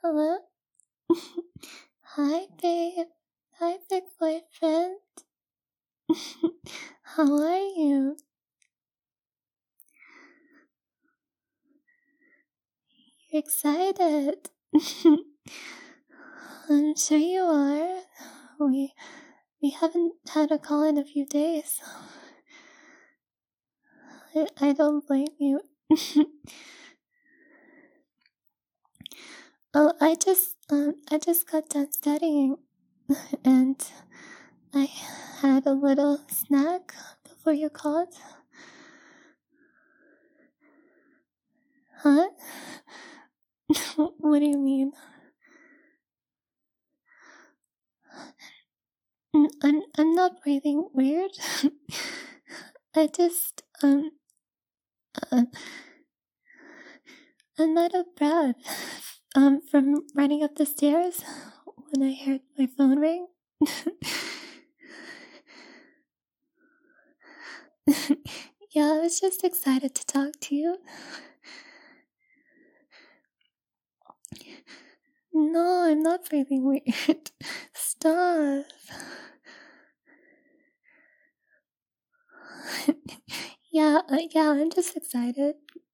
Hello? Hi, babe. Hi, big boyfriend. How are you? You're excited. I'm sure you are. We haven't had a call in a few days. I don't blame you. Oh, I just got done studying, and I had a little snack before you called. Huh? What do you mean? I'm not breathing weird. I just I'm out of breath. From running up the stairs when I heard my phone ring. Yeah, I was just excited to talk to you. No, I'm not breathing weird. Stop. Yeah, I'm just excited.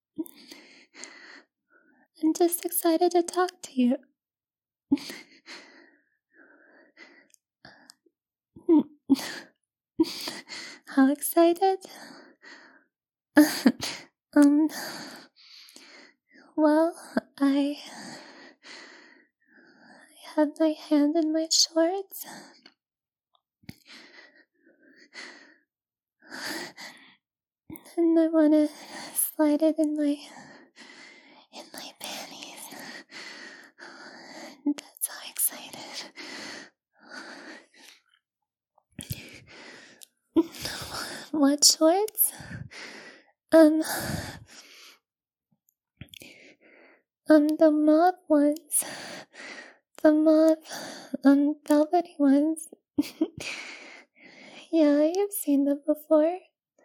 I'm just excited to talk to you. How excited? Well, I had my hand in my shorts. And I wanna slide it in my panties. That's how excited. What shorts? The mauve ones. The mauve, velvety ones. Yeah, you've seen them before.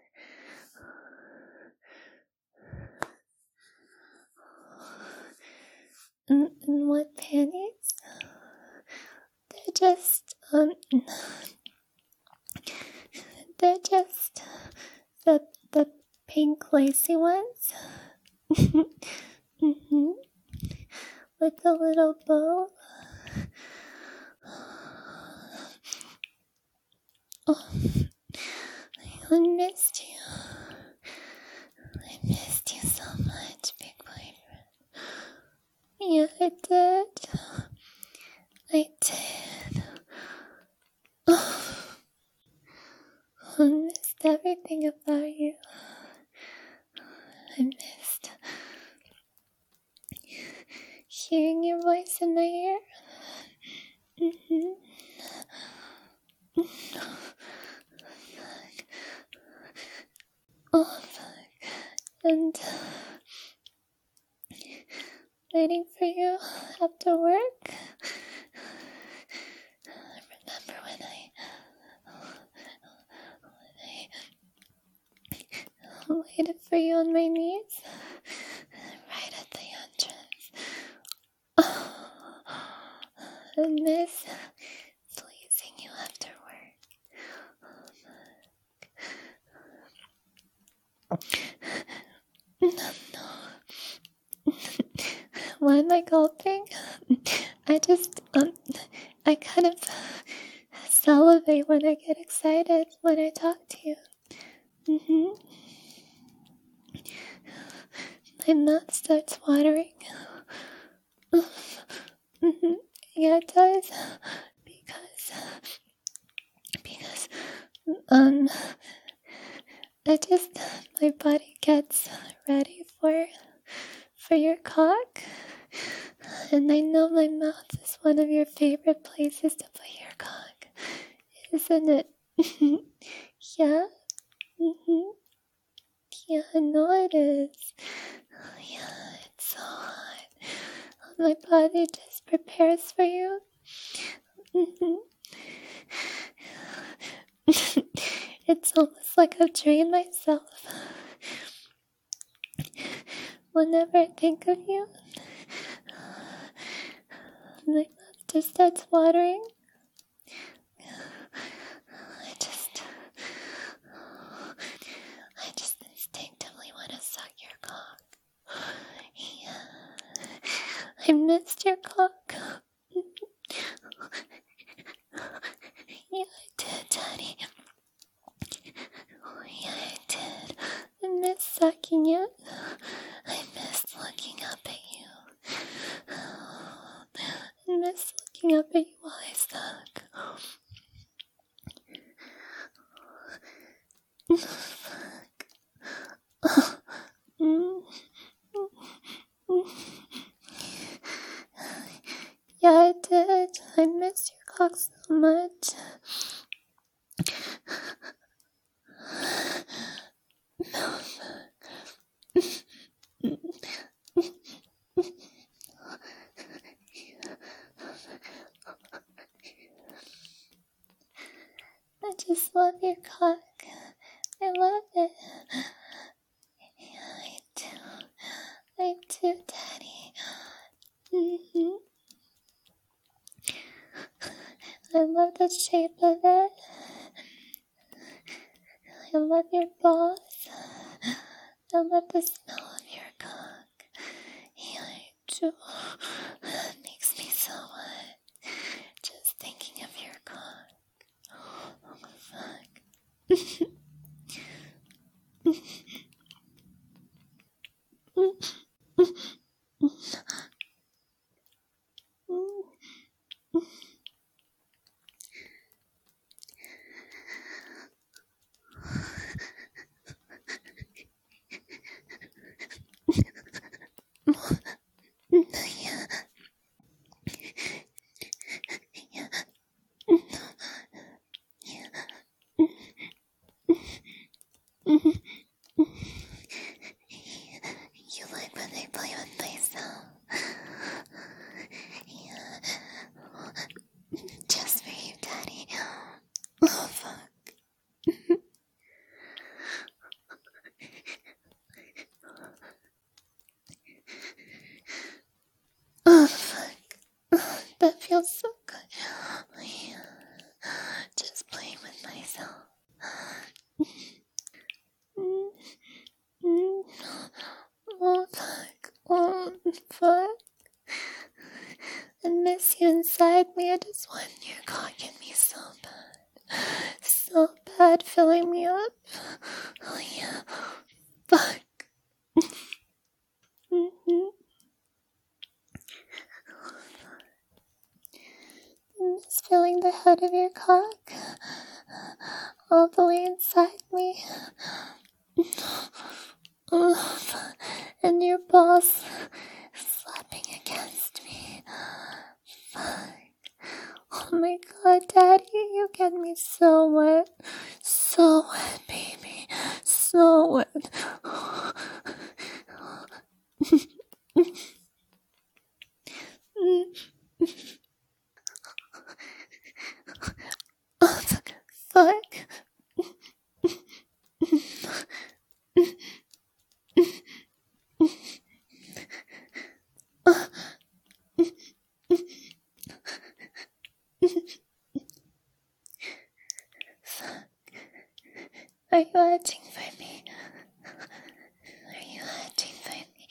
And what panties? They're just, the pink lacy ones. Mm-hmm. With the little bow. Oh, I missed you. I missed you so much, big boyfriend. Yeah, I did. I did. Oh, I missed everything about you. I missed hearing your voice in my ear. Mm-hmm. Oh, fuck. And waiting for you after work. I remember when I waited for you on my knees right at the entrance. I miss pleasing you after work. No. Why am I gulping? I kind of salivate when I get excited when I talk to you. Mm-hmm. My mouth starts watering. Mm-hmm. Yeah, it does. Because, my body gets ready for your cock. And I know my mouth is one of your favorite places to put your cock, isn't it? Yeah? Mm-hmm. Yeah, I know it is. Yeah, it's so hot. My body just prepares for you. Mm-hmm. It's almost like I've trained myself. Whenever I think of you, my mouth just starts watering. I just instinctively want to suck your cock. Yeah. I missed your cock. Yeah, I did, Daddy. Yeah, I did. I missed sucking it. I missed looking up at you. I missed looking up at you while I suck. Yeah, I did. I missed your cock so much. I just love your cock. I love it. Yeah, I do. I do, Daddy. Mm-hmm. I love the shape of it. I love your balls. I love the smell of your cock. Yeah, I do. It makes me so wet. Just thinking of your cock. Oh, fuck. You like when they play with myself. Yeah. Just for you, Daddy. Oh, fuck. Oh, fuck. That feels so good. Yeah. Just playing with myself. Oh, fuck. Oh, fuck. I miss you inside me. I just want your cock in me so bad. So bad, filling me up. Oh, yeah. Fuck. I'm just feeling the head of your cock all the way inside me. And your balls slapping against me. Fuck. Oh my god, Daddy, you get me so wet. So wet, baby. So wet. Oh, fuck. Are you acting for me? Are you acting for me?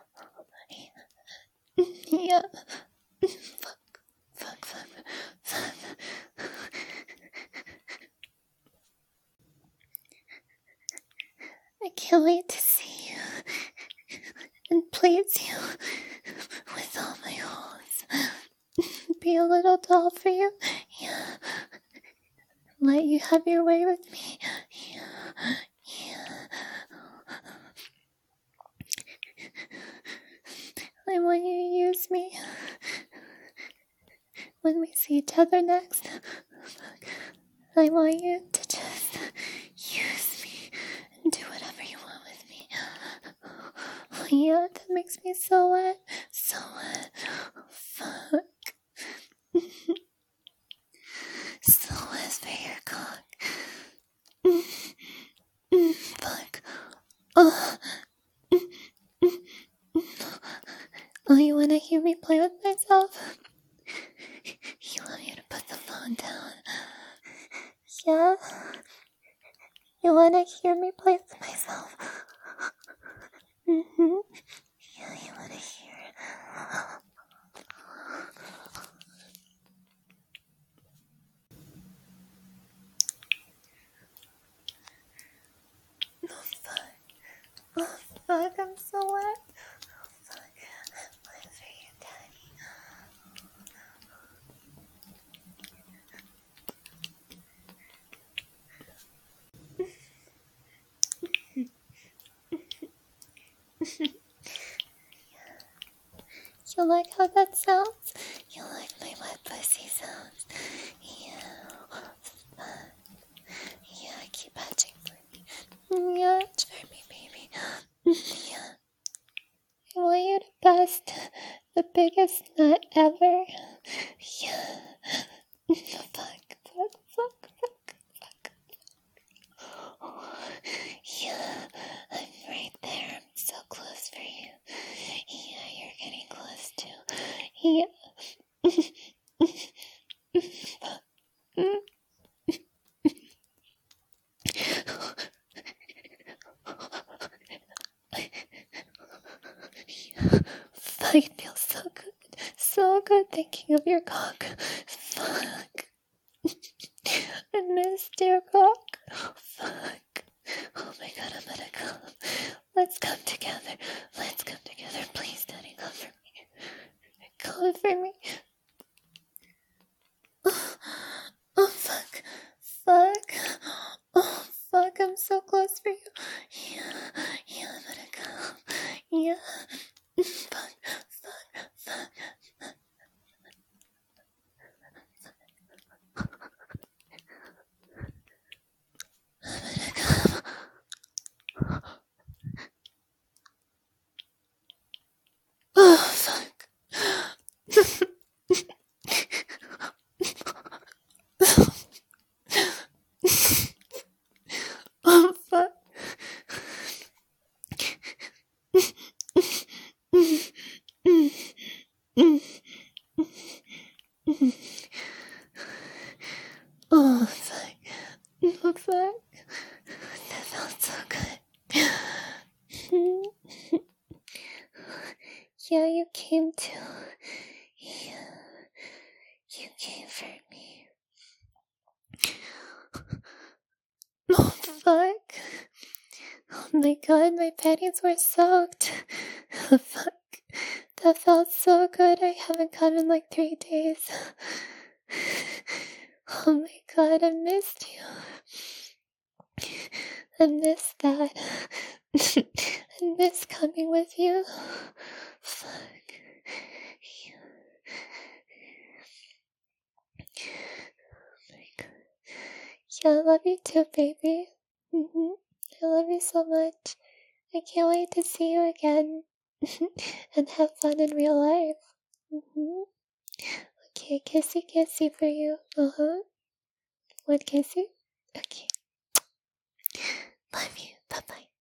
Yeah. Fuck. I can't wait to see you and please you with all my holes. Be a little doll for you. Yeah. Let you have your way with me. Yeah. I want you to use me when we see each other next. I want you to just use me and do whatever you want with me. Oh, yeah, that makes me so wet. So wet. Fuck. So wet for your cock. Fuck. Oh, you wanna hear me play with myself? wanna hear me play for myself? Mm-hmm. Yeah, you wanna hear it. Oh, fuck. Oh, fuck, I'm so wet. Oh, fuck. I'm wet for you, Daddy. You like how that sounds? You like my wet pussy sounds? Yeah. Yeah, keep patching for me. Yeah, try me, baby. Yeah. I want you to bust the biggest nut ever. Yeah. Fuck, fuck, fuck, fuck, fuck. Yeah, I'm right there. I'm so close for you. Yeah, you're getting close too. Yeah. Fuck, it feels so good. So good thinking of your cock. Fuck. I missed your cock. Fuck. Oh my god, I'm gonna come. Let's come together. Let's come together. Please, Daddy, come for me. Come for me. Oh, fuck. Fuck. Oh, fuck, I'm so close for you. Yeah, I'm gonna come. Yeah. Fuck, fuck, fuck. I'm gonna come. Oh, fuck. Oh, fuck. Oh, fuck. Oh, fuck. That felt so good. Yeah, you came too. Yeah, you came for me. Oh, fuck. Oh my god, my panties were soaked. Oh, fuck. That felt so good. I haven't come in like 3 days. Oh my god, I missed you. I missed that. I miss coming with you. Fuck. Oh my god. Yeah, I love you too, baby. I love you so much. I can't wait to see you again and have fun in real life. Okay, kissy kissy for you. One kissy? Okay. Love you. Bye bye.